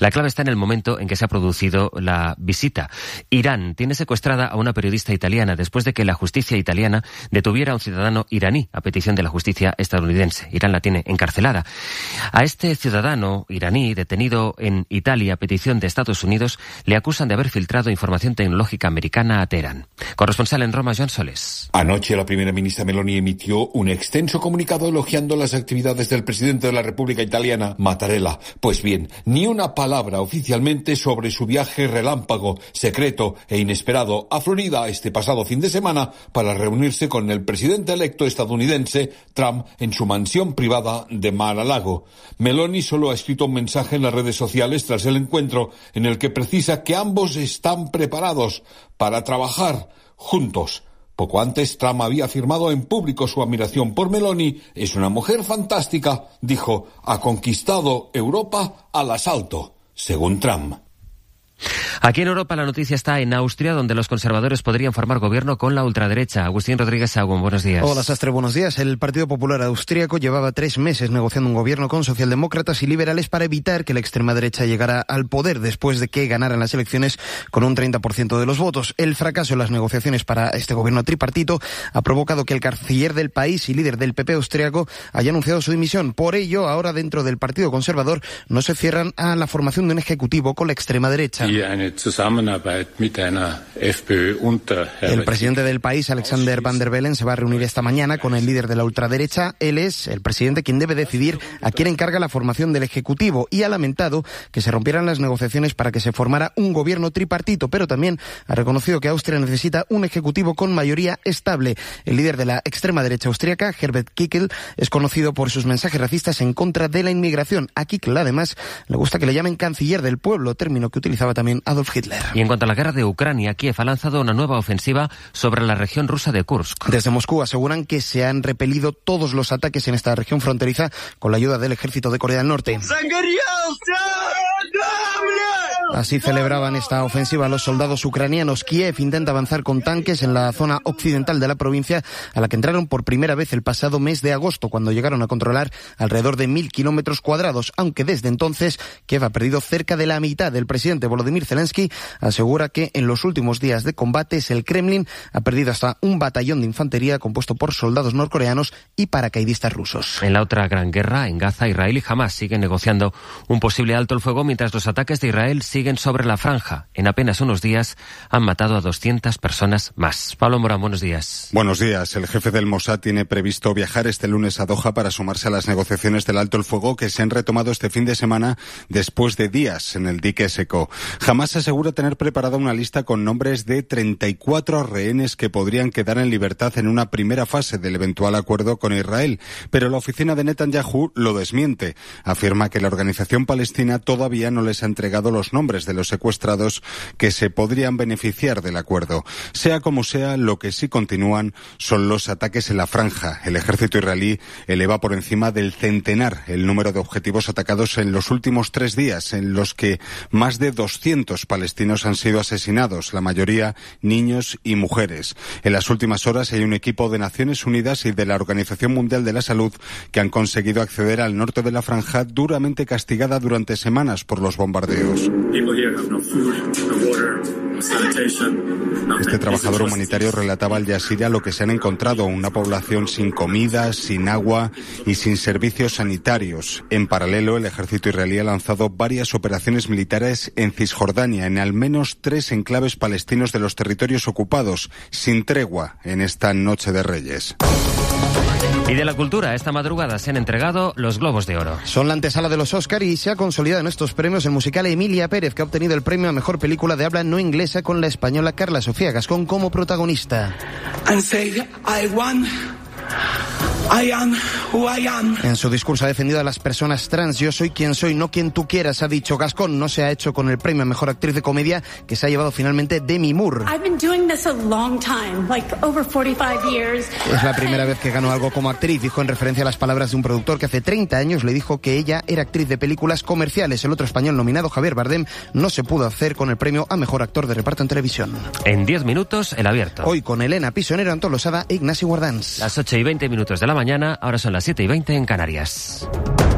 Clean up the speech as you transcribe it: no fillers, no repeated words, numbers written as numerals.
La clave está en el momento en que se ha producido la visita. Irán tiene secuestrada a una periodista italiana después de que la justicia italiana detuviera a un ciudadano iraní a petición de la justicia estadounidense. Irán la tiene encarcelada. A este ciudadano iraní detenido en Italia a petición de Estados Unidos le acusan de haber filtrado información tecnológica americana a Teherán. Corresponsal en Roma, Joan Soles. Anoche la primera ministra Meloni emitió un extenso comunicado elogiando las actividades del presidente de la República Italiana, Mattarella. Pues bien, ni una palabra oficialmente sobre su viaje relámpago, secreto e inesperado a Florida este pasado fin de semana para reunirse con el presidente electo estadounidense, Trump, en su mansión privada de Mar-a-Lago. Meloni solo ha escrito un mensaje en las redes sociales tras el encuentro en el que precisa que ambos están preparados para trabajar juntos. Poco antes, Trump había afirmado en público su admiración por Meloni. Es una mujer fantástica, dijo, ha conquistado Europa al asalto, según Trump. Aquí en Europa la noticia está en Austria, donde los conservadores podrían formar gobierno con la ultraderecha. Agustín Rodríguez Sagún, buenos días. Hola, Sastre, buenos días. El Partido Popular Austríaco llevaba 3 meses negociando un gobierno con socialdemócratas y liberales para evitar que la extrema derecha llegara al poder después de que ganaran las elecciones con un 30% de los votos. El fracaso en las negociaciones para este gobierno tripartito ha provocado que el canciller del país y líder del PP austríaco haya anunciado su dimisión. Por ello, ahora dentro del Partido Conservador no se cierran a la formación de un ejecutivo con la extrema derecha. El presidente del país, Alexander Van der Bellen, se va a reunir esta mañana con el líder de la ultraderecha. Él es el presidente quien debe decidir a quién encarga la formación del Ejecutivo y ha lamentado que se rompieran las negociaciones para que se formara un gobierno tripartito, pero también ha reconocido que Austria necesita un Ejecutivo con mayoría estable. El líder de la extrema derecha austríaca, Herbert Kickl, es conocido por sus mensajes racistas en contra de la inmigración. A Kickl, además, le gusta que le llamen canciller del pueblo, término que utilizaba también Adolf Hitler. Y en cuanto a la guerra de Ucrania, Kiev ha lanzado una nueva ofensiva sobre la región rusa de Kursk. Desde Moscú aseguran que se han repelido todos los ataques en esta región fronteriza con la ayuda del ejército de Corea del Norte. Así celebraban esta ofensiva los soldados ucranianos. Kiev intenta avanzar con tanques en la zona occidental de la provincia, a la que entraron por primera vez el pasado mes de agosto, cuando llegaron a controlar alrededor de 1.000 kilómetros cuadrados, aunque desde entonces Kiev ha perdido cerca de la mitad. El presidente Volodymyr Zelensky asegura que en los últimos días de combates el Kremlin ha perdido hasta un batallón de infantería compuesto por soldados norcoreanos y paracaidistas rusos. En la otra gran guerra, en Gaza, Israel y Hamás siguen negociando un posible alto el fuego mientras los ataques de Israel siguen sobre la franja. En apenas unos días han matado a 200 personas más. Pablo Morán, buenos días. Buenos días. El jefe del Mossad tiene previsto viajar este lunes a Doha para sumarse a las negociaciones del alto el fuego que se han retomado este fin de semana después de días en el dique seco. Hamás asegura tener preparada una lista con nombres de 34 rehenes que podrían quedar en libertad en una primera fase del eventual acuerdo con Israel, pero la oficina de Netanyahu lo desmiente. Afirma que la organización palestina todavía no les ha entregado los nombres de los secuestrados que se podrían beneficiar del acuerdo. Sea como sea, lo que sí continúan son los ataques en la franja. El ejército israelí eleva por encima del centenar el número de objetivos atacados en los últimos 3 días, en los que más de 200 palestinos han sido asesinados, la mayoría niños y mujeres. En las últimas horas hay un equipo de Naciones Unidas y de la Organización Mundial de la Salud que han conseguido acceder al norte de la franja, duramente castigada durante semanas por los bombardeos. Este trabajador humanitario relataba al Jazeera lo que se han encontrado, una población sin comida, sin agua y sin servicios sanitarios. En paralelo, el ejército israelí ha lanzado varias operaciones militares en Cisjordania, en al menos 3 enclaves palestinos de los territorios ocupados, sin tregua en esta Noche de Reyes. Y de la cultura, esta madrugada se han entregado los Globos de Oro. Son la antesala de los Oscar y se ha consolidado en estos premios el musical Emilia Pérez, que ha obtenido el premio a Mejor Película de Habla No Inglesa con la española Carla Sofía Gascón como protagonista. I am who I am. En su discurso ha defendido a las personas trans. Yo soy quien soy, no quien tú quieras, ha dicho Gascón. No se ha hecho con el premio a Mejor Actriz de Comedia, que se ha llevado finalmente Demi Moore. Es la primera vez que gano algo como actriz, dijo en referencia a las palabras de un productor que hace 30 años le dijo que ella era actriz de películas comerciales. El otro español nominado, Javier Bardem, no se pudo hacer con el premio a Mejor Actor de Reparto en Televisión. En 10 minutos, El Abierto. Hoy con Elena Pisonero, Antón Losada e Ignasi Guardans. Las 8:20 de la mañana, ahora son las 7:20 en Canarias.